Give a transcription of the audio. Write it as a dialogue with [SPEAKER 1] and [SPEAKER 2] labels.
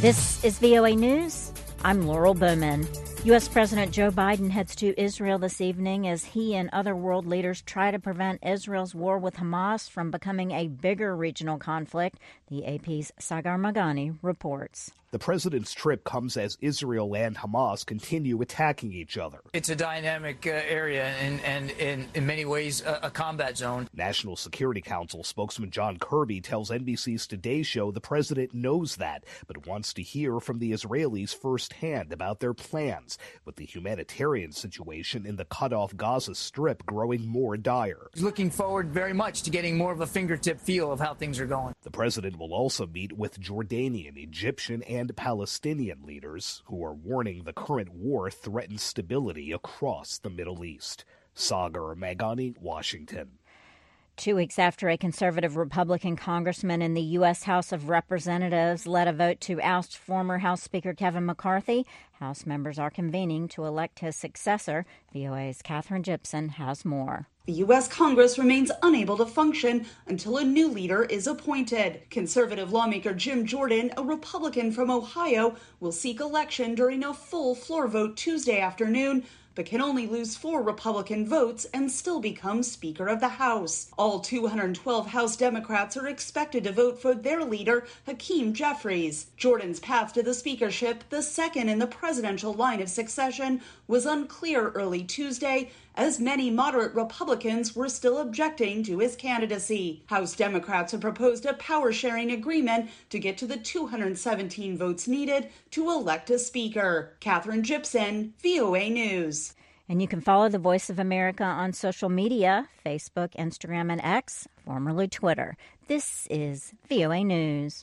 [SPEAKER 1] This is VOA News. I'm Laurel Bowman. U.S. President Joe Biden heads to Israel this evening as he and other world leaders try to prevent Israel's war with Hamas from becoming a bigger regional conflict, the AP's Sagar Meghani reports.
[SPEAKER 2] The president's trip comes as Israel and Hamas continue attacking each other.
[SPEAKER 3] It's a dynamic area and in many ways a combat zone.
[SPEAKER 2] National Security Council spokesman John Kirby tells NBC's Today Show the president knows that, but wants to hear from the Israelis firsthand about their plans, with the humanitarian situation in the cut-off Gaza Strip growing more dire.
[SPEAKER 3] He's looking forward very much to getting more of a fingertip feel of how things are going.
[SPEAKER 2] The president will also meet with Jordanian, Egyptian, and Palestinian leaders who are warning the current war threatens stability across the Middle East. Sagar Meghani, Washington.
[SPEAKER 1] 2 weeks after a conservative Republican congressman in the U.S. House of Representatives led a vote to oust former House Speaker Kevin McCarthy, House members are convening to elect his successor. VOA's Katherine Gibson has more.
[SPEAKER 4] The U.S. Congress remains unable to function until a new leader is appointed. Conservative lawmaker Jim Jordan, a Republican from Ohio, will seek election during a full floor vote Tuesday afternoon, but can only lose 4 Republican votes and still become Speaker of the House. All 212 House Democrats are expected to vote for their leader, Hakeem Jeffries. Jordan's path to the speakership, the second in the presidential line of succession, was unclear early Tuesday, as many moderate Republicans were still objecting to his candidacy. House Democrats have proposed a power-sharing agreement to get to the 217 votes needed to elect a speaker. Katherine Gibson, VOA News.
[SPEAKER 1] And you can follow the Voice of America on social media, Facebook, Instagram, and X, formerly Twitter. This is VOA News.